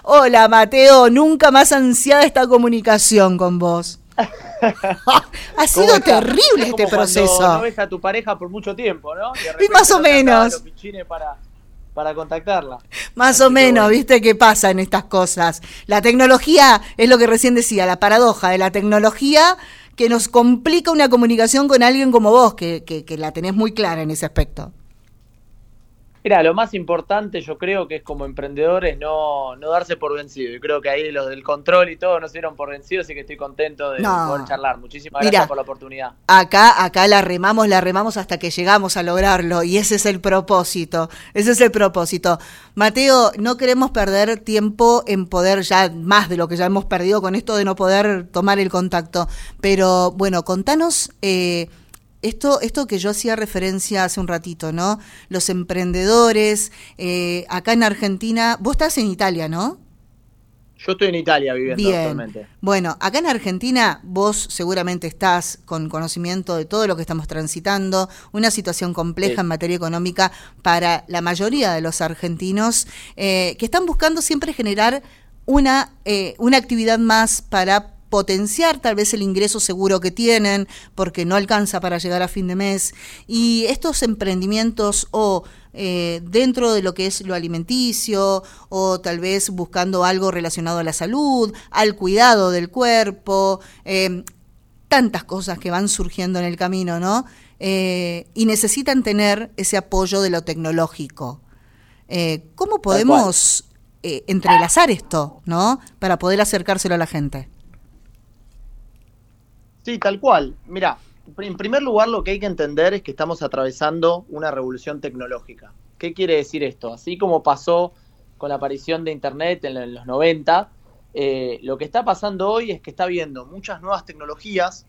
Hola, Mateo, nunca más ansiada esta comunicación con vos. Ha sido terrible este proceso. Cuando no ves a tu pareja por mucho tiempo, ¿no? Y de repente más o menos. Los pichines para contactarla. Más o menos, bueno. ¿Viste qué pasa en estas cosas? La tecnología, es lo que recién decía, la paradoja de la tecnología que nos complica una comunicación con alguien como vos, que la tenés muy clara en ese aspecto. Mira, lo más importante yo creo que es como emprendedores no darse por vencido. Y creo que ahí los del control y todo no se dieron por vencidos, así que estoy contento de poder charlar. Muchísimas gracias por la oportunidad. Acá la remamos hasta que llegamos a lograrlo y ese es el propósito. Mateo, no queremos perder tiempo en poder ya más de lo que ya hemos perdido con esto de no poder tomar el contacto. Pero bueno, contanos... Esto que yo hacía referencia hace un ratito, ¿no? Los emprendedores, acá en Argentina, vos estás en Italia, ¿no? Yo estoy en Italia viviendo actualmente. Bueno, acá en Argentina vos seguramente estás con conocimiento de todo lo que estamos transitando, una situación compleja en materia económica para la mayoría de los argentinos que están buscando siempre generar una actividad más para potenciar tal vez el ingreso seguro que tienen porque no alcanza para llegar a fin de mes, y estos emprendimientos dentro de lo que es lo alimenticio o tal vez buscando algo relacionado a la salud, al cuidado del cuerpo, tantas cosas que van surgiendo en el camino, ¿no? Y necesitan tener ese apoyo de lo tecnológico. ¿Cómo podemos entrelazar esto, ¿no? Para poder acercárselo a la gente. Sí, tal cual. Mira, en primer lugar lo que hay que entender es que estamos atravesando una revolución tecnológica. ¿Qué quiere decir esto? Así como pasó con la aparición de Internet en los 90, lo que está pasando hoy es que está habiendo muchas nuevas tecnologías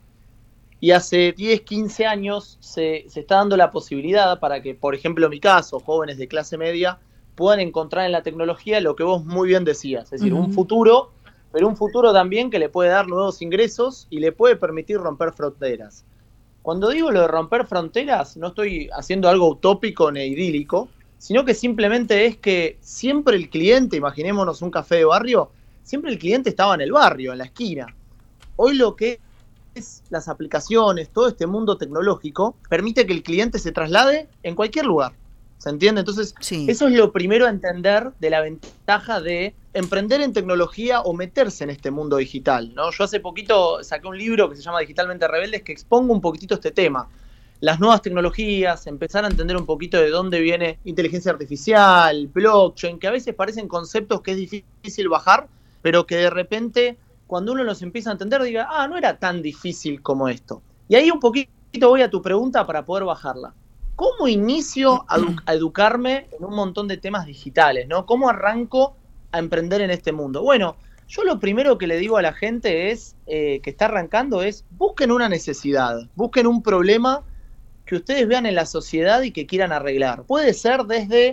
y hace 10, 15 años se está dando la posibilidad para que, por ejemplo, en mi caso, jóvenes de clase media puedan encontrar en la tecnología lo que vos muy bien decías, es decir, un futuro, pero un futuro también que le puede dar nuevos ingresos y le puede permitir romper fronteras. Cuando digo lo de romper fronteras, no estoy haciendo algo utópico ni idílico, sino que simplemente es que siempre el cliente, imaginémonos un café de barrio, siempre el cliente estaba en el barrio, en la esquina. Hoy lo que es las aplicaciones, todo este mundo tecnológico, permite que el cliente se traslade en cualquier lugar. ¿Se entiende? Entonces, eso es lo primero a entender de la ventaja de emprender en tecnología o meterse en este mundo digital, ¿no? Yo hace poquito saqué un libro que se llama Digitalmente Rebeldes, que expongo un poquitito este tema. Las nuevas tecnologías, empezar a entender un poquito de dónde viene inteligencia artificial, blockchain, que a veces parecen conceptos que es difícil bajar, pero que de repente, cuando uno los empieza a entender, diga, no era tan difícil como esto. Y ahí un poquito voy a tu pregunta para poder bajarla. ¿Cómo inicio a educarme en un montón de temas digitales, ¿no? ¿Cómo arranco a emprender en este mundo? Bueno, yo lo primero que le digo a la gente es que está arrancando es busquen una necesidad, busquen un problema que ustedes vean en la sociedad y que quieran arreglar. Puede ser desde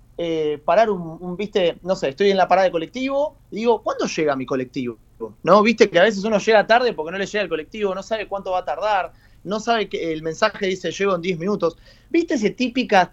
parar viste, no sé, estoy en la parada de colectivo y digo, ¿cuándo llega mi colectivo? ¿No? Viste que a veces uno llega tarde porque no le llega el colectivo, no sabe cuánto va a tardar, no sabe que el mensaje dice llego en 10 minutos. ¿Viste ese típicas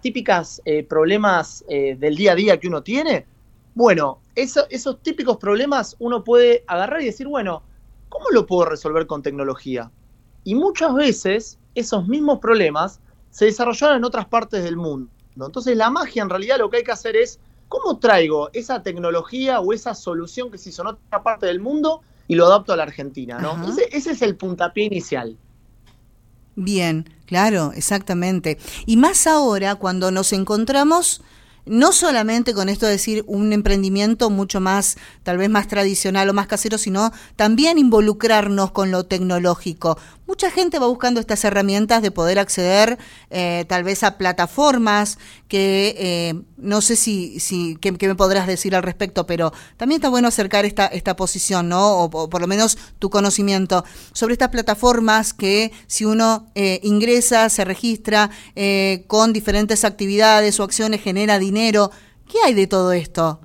problemas del día a día que uno tiene? Bueno, esos típicos problemas uno puede agarrar y decir, bueno, ¿cómo lo puedo resolver con tecnología? Y muchas veces esos mismos problemas se desarrollaron en otras partes del mundo. Entonces la magia en realidad lo que hay que hacer es, ¿cómo traigo esa tecnología o esa solución que se hizo en otra parte del mundo y lo adapto a la Argentina, ¿no? Ese es el puntapié inicial. Bien, claro, exactamente. Y más ahora cuando nos encontramos no solamente con esto de decir un emprendimiento mucho más, tal vez más tradicional o más casero, sino también involucrarnos con lo tecnológico. Mucha gente va buscando estas herramientas de poder acceder tal vez a plataformas que no sé qué me podrás decir al respecto, pero también está bueno acercar esta posición, ¿no? O por lo menos tu conocimiento sobre estas plataformas que si uno ingresa, se registra con diferentes actividades o acciones, genera dinero. ¿Qué hay de todo esto?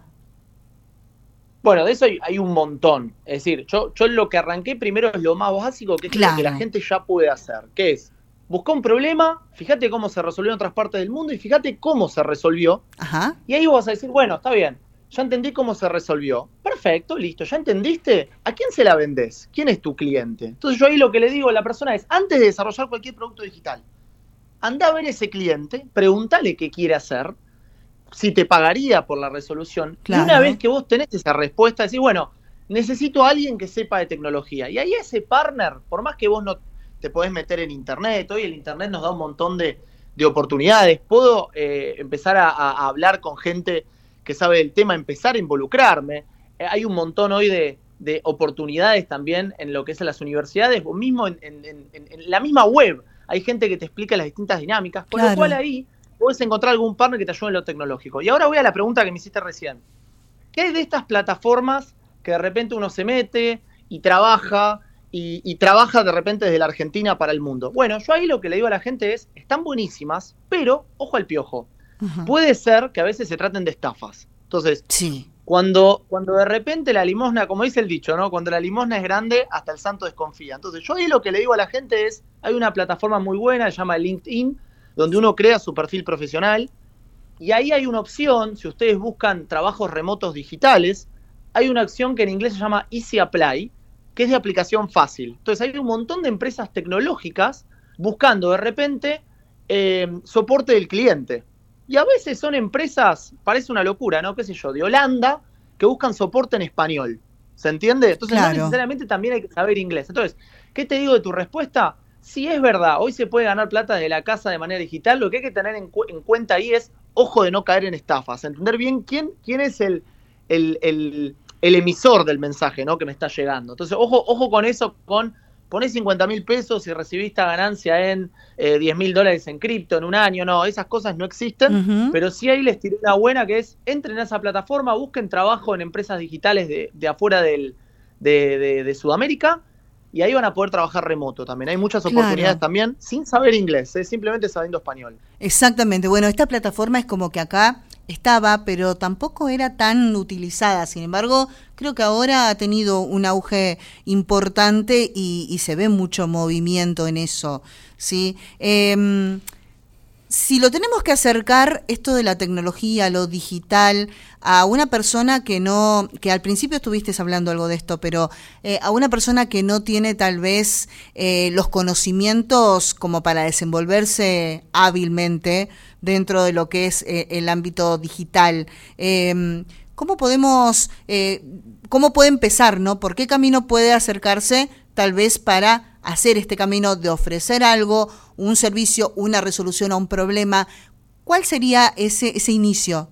Bueno, de eso hay un montón. Es decir, yo lo que arranqué primero es lo más básico, que es lo que la gente ya puede hacer, que es buscar un problema, fíjate cómo se resolvió en otras partes del mundo y fíjate cómo se resolvió. Ajá. Y ahí vas a decir, bueno, está bien, ya entendí cómo se resolvió. Perfecto, listo, ¿ya entendiste? ¿A quién se la vendés? ¿Quién es tu cliente? Entonces yo ahí lo que le digo a la persona es, antes de desarrollar cualquier producto digital, anda a ver ese cliente, pregúntale qué quiere hacer, si te pagaría por la resolución, Claro. y una vez que vos tenés esa respuesta, decís, bueno, necesito a alguien que sepa de tecnología. Y ahí ese partner, por más que vos no te podés meter en internet, hoy el internet nos da un montón de oportunidades, puedo empezar a hablar con gente que sabe del tema, empezar a involucrarme. Hay un montón hoy de oportunidades también en lo que es en las universidades, o mismo en la misma web. Hay gente que te explica las distintas dinámicas, con lo cual ahí podés encontrar algún partner que te ayude en lo tecnológico. Y ahora voy a la pregunta que me hiciste recién. ¿Qué hay de estas plataformas que de repente uno se mete y trabaja, y trabaja de repente desde la Argentina para el mundo? Bueno, yo ahí lo que le digo a la gente es, están buenísimas, pero ojo al piojo. Puede ser que a veces se traten de estafas. Entonces, cuando de repente la limosna, como dice el dicho, ¿no? Cuando la limosna es grande, hasta el santo desconfía. Entonces, yo ahí lo que le digo a la gente es, hay una plataforma muy buena, se llama LinkedIn, donde uno crea su perfil profesional, y ahí hay una opción, si ustedes buscan trabajos remotos digitales, hay una opción que en inglés se llama Easy Apply, que es de aplicación fácil. Entonces hay un montón de empresas tecnológicas buscando de repente soporte del cliente. Y a veces son empresas, parece una locura, ¿no? Qué sé yo, de Holanda, que buscan soporte en español. ¿Se entiende? Entonces no necesariamente también hay que saber inglés. Entonces, ¿qué te digo de tu respuesta? Sí, es verdad, hoy se puede ganar plata desde la casa de manera digital. Lo que hay que tener en cuenta ahí es, ojo de no caer en estafas, entender bien quién es el emisor del mensaje, ¿no? Que me está llegando. Entonces, ojo con eso, ponés 50.000 pesos y recibís esta ganancia en $10.000 en cripto en un año. No, esas cosas no existen, pero sí ahí les tiré una buena, que es, entren a esa plataforma, busquen trabajo en empresas digitales de afuera de Sudamérica, y ahí van a poder trabajar remoto también. Hay muchas oportunidades también sin saber inglés, simplemente sabiendo español. Exactamente. Bueno, esta plataforma es como que acá estaba, pero tampoco era tan utilizada. Sin embargo, creo que ahora ha tenido un auge importante y se ve mucho movimiento en eso, ¿sí? Si lo tenemos que acercar, esto de la tecnología, lo digital, a una persona que al principio estuviste hablando algo de esto, pero a una persona que no tiene tal vez los conocimientos como para desenvolverse hábilmente dentro de lo que es el ámbito digital, ¿cómo puede empezar, ¿no? ¿Por qué camino puede acercarse tal vez para hacer este camino de ofrecer algo, un servicio, una resolución a un problema? ¿Cuál sería ese inicio?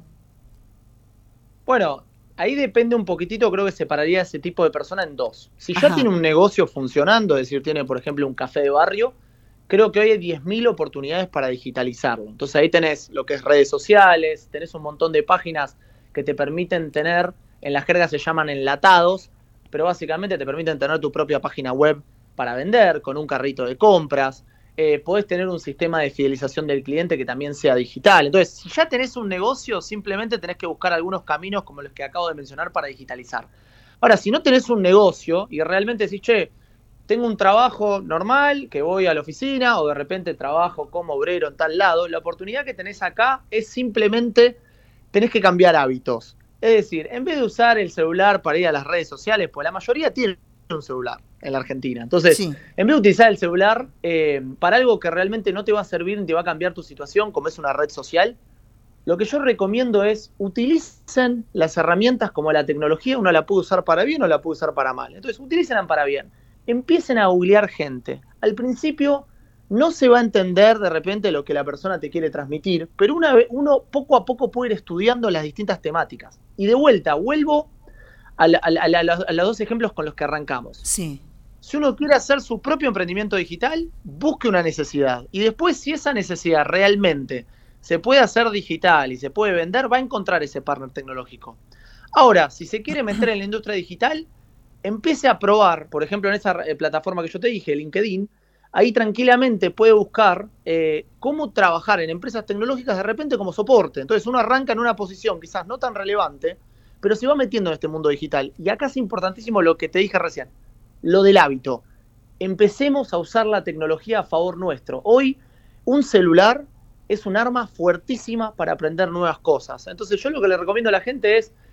Bueno, ahí depende un poquitito, creo que separaría a ese tipo de persona en dos. Si ya tiene un negocio funcionando, es decir, tiene, por ejemplo, un café de barrio, creo que hoy hay 10.000 oportunidades para digitalizarlo. Entonces ahí tenés lo que es redes sociales, tenés un montón de páginas que te permiten tener, en la jerga se llaman enlatados, pero básicamente te permiten tener tu propia página web para vender, con un carrito de compras. Podés tener un sistema de fidelización del cliente que también sea digital. Entonces, si ya tenés un negocio, simplemente tenés que buscar algunos caminos como los que acabo de mencionar para digitalizar. Ahora, si no tenés un negocio y realmente decís, che, tengo un trabajo normal, que voy a la oficina, o de repente trabajo como obrero en tal lado, la oportunidad que tenés acá es simplemente, tenés que cambiar hábitos. Es decir, en vez de usar el celular para ir a las redes sociales, pues la mayoría tiene un celular en la Argentina. Entonces, en vez de utilizar el celular para algo que realmente no te va a servir ni te va a cambiar tu situación, como es una red social, lo que yo recomiendo es utilicen las herramientas como la tecnología. Uno la puede usar para bien o la puede usar para mal. Entonces, utilícenla para bien. Empiecen a googlear gente. Al principio no se va a entender de repente lo que la persona te quiere transmitir, pero uno poco a poco puede ir estudiando las distintas temáticas. Y de vuelta, vuelvo a los dos ejemplos con los que arrancamos. Sí. Si uno quiere hacer su propio emprendimiento digital, busque una necesidad. Y después, si esa necesidad realmente se puede hacer digital y se puede vender, va a encontrar ese partner tecnológico. Ahora, si se quiere meter en la industria digital, empiece a probar, por ejemplo, en esa plataforma que yo te dije, LinkedIn, ahí tranquilamente puede buscar cómo trabajar en empresas tecnológicas de repente como soporte. Entonces uno arranca en una posición quizás no tan relevante, pero se va metiendo en este mundo digital. Y acá es importantísimo lo que te dije recién, lo del hábito. Empecemos a usar la tecnología a favor nuestro. Hoy un celular es un arma fuertísima para aprender nuevas cosas. Entonces yo lo que le recomiendo a la gente es,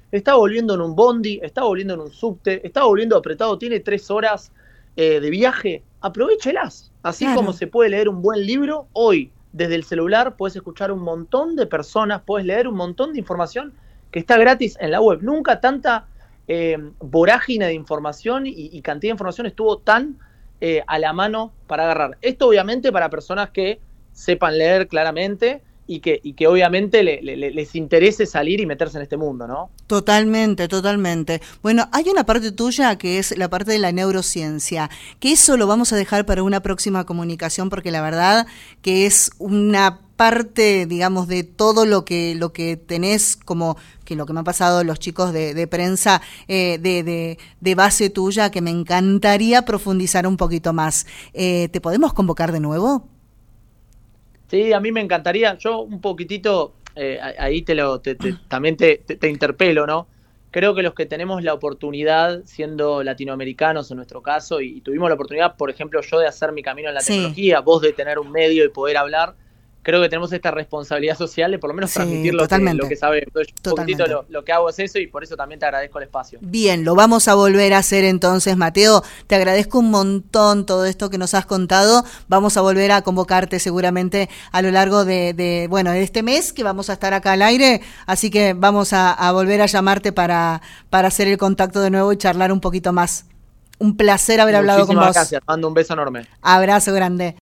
está volviendo en un bondi, está volviendo en un subte, está volviendo apretado, tiene 3 horas de viaje, aprovéchelas. Así Claro. como se puede leer un buen libro, hoy desde el celular puedes escuchar un montón de personas, puedes leer un montón de información que está gratis en la web. Nunca tanta vorágine de información y cantidad de información estuvo tan a la mano para agarrar. Esto obviamente para personas que sepan leer claramente y que obviamente les interese salir y meterse en este mundo, ¿no? Totalmente, totalmente. Bueno, hay una parte tuya que es la parte de la neurociencia, que eso lo vamos a dejar para una próxima comunicación, porque la verdad que es una parte, digamos, de todo lo que tenés, como que lo que me ha pasado los chicos de prensa, de base tuya, que me encantaría profundizar un poquito más. ¿Te podemos convocar de nuevo? Sí, a mí me encantaría. Yo un poquitito, ahí también te interpelo, ¿no? Creo que los que tenemos la oportunidad, siendo latinoamericanos en nuestro caso, y tuvimos la oportunidad, por ejemplo, yo de hacer mi camino en la tecnología, vos de tener un medio y poder hablar, creo que tenemos esta responsabilidad social de por lo menos transmitir lo que sabemos. Entonces, un poquitito lo que hago es eso y por eso también te agradezco el espacio. Bien, lo vamos a volver a hacer entonces, Mateo. Te agradezco un montón todo esto que nos has contado. Vamos a volver a convocarte seguramente a lo largo de este mes que vamos a estar acá al aire. Así que vamos a volver a llamarte para hacer el contacto de nuevo y charlar un poquito más. Un placer haber hablado con vos. Muchísimas gracias. Mando un beso enorme. Abrazo grande.